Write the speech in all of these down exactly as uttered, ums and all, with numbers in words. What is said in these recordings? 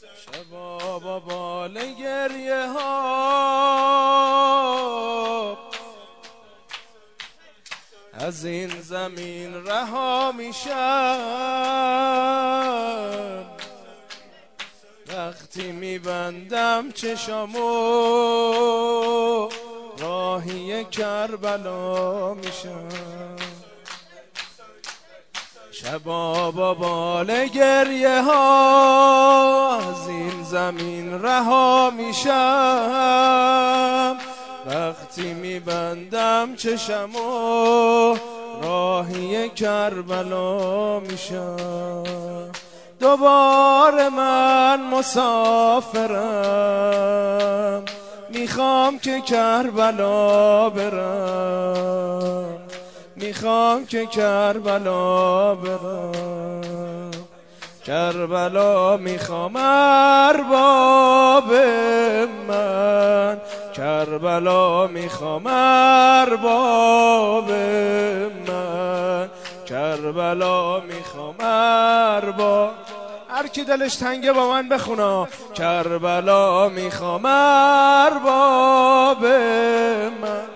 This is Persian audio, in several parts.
شبا با بال گریه ها از این زمین رها میشم، وقتی میبندم چشامو راهی کربلا میشم. شبا با بال گریه ها از این زمین رها میشم، وقتی میبندم چشمو راهی کربلا میشم. دوباره من مسافرم، میخوام که کربلا برم، میخوام که کربلا برم. کربلا میخوام ارباب من، کربلا میخوام ارباب من، کربلا میخوام ارباب. هر کی دلش تنگه با من بخونا. کربلا میخوام ارباب من،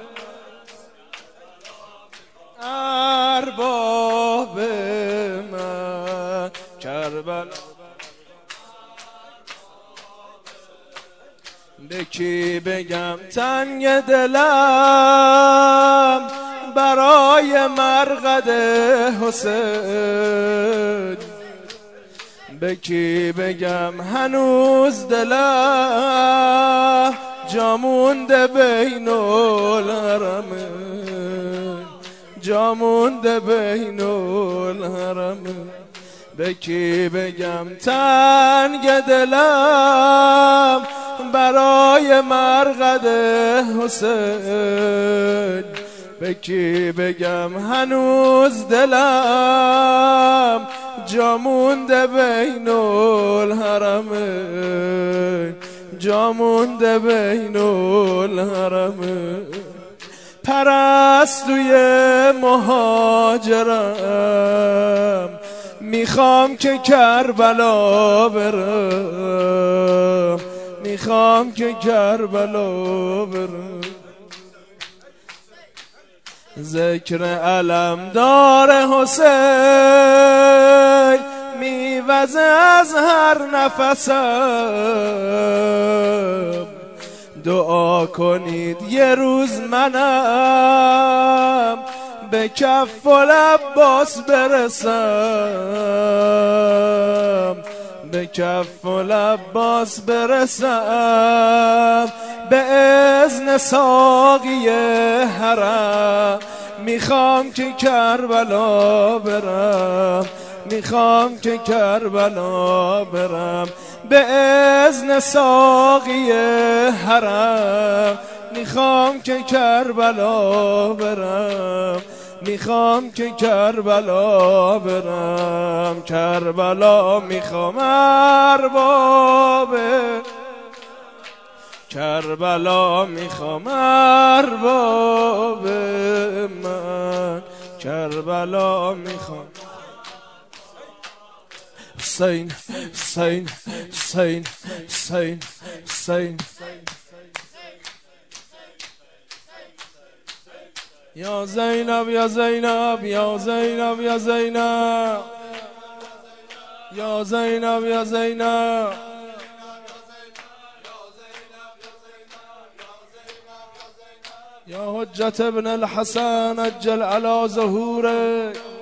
ارباب من، کربلا. به کی بگم تنگ دلم برای مرقد حسین، به کی بگم هنوز دلم جا مونده بین الحرمین، جا مونده بین الحرمین. به کی بگم تنگ دلم برای مرقد حسین، به کی بگم هنوز دلم جا مونده بین الحرمین، جا مونده بین الحرمین. پرستوی مهاجرم، میخوام که کربلا برم، میخوام که کربلا برم. ذکر علمدار حسین میوزه از هر نفسم، دعا کنید یه روز منم به کف العباس برسم، به کف العباس برسم. به اذن ساقی حرم میخوام که کربلا برم، میخوام که کربلا برم. به اذن ساقی حرم میخوام که کربلا برم، میخوام که کربلا برم. کربلا میخوام ارباب، کربلا میخوام ارباب من، کربلا میخوام. حسین حسین حسین حسین حسین. یا زینب یا زینب یا زینب یا زینب یا زینب یا زینب. یا حجت ابن الحسن اجل علی ظهوره.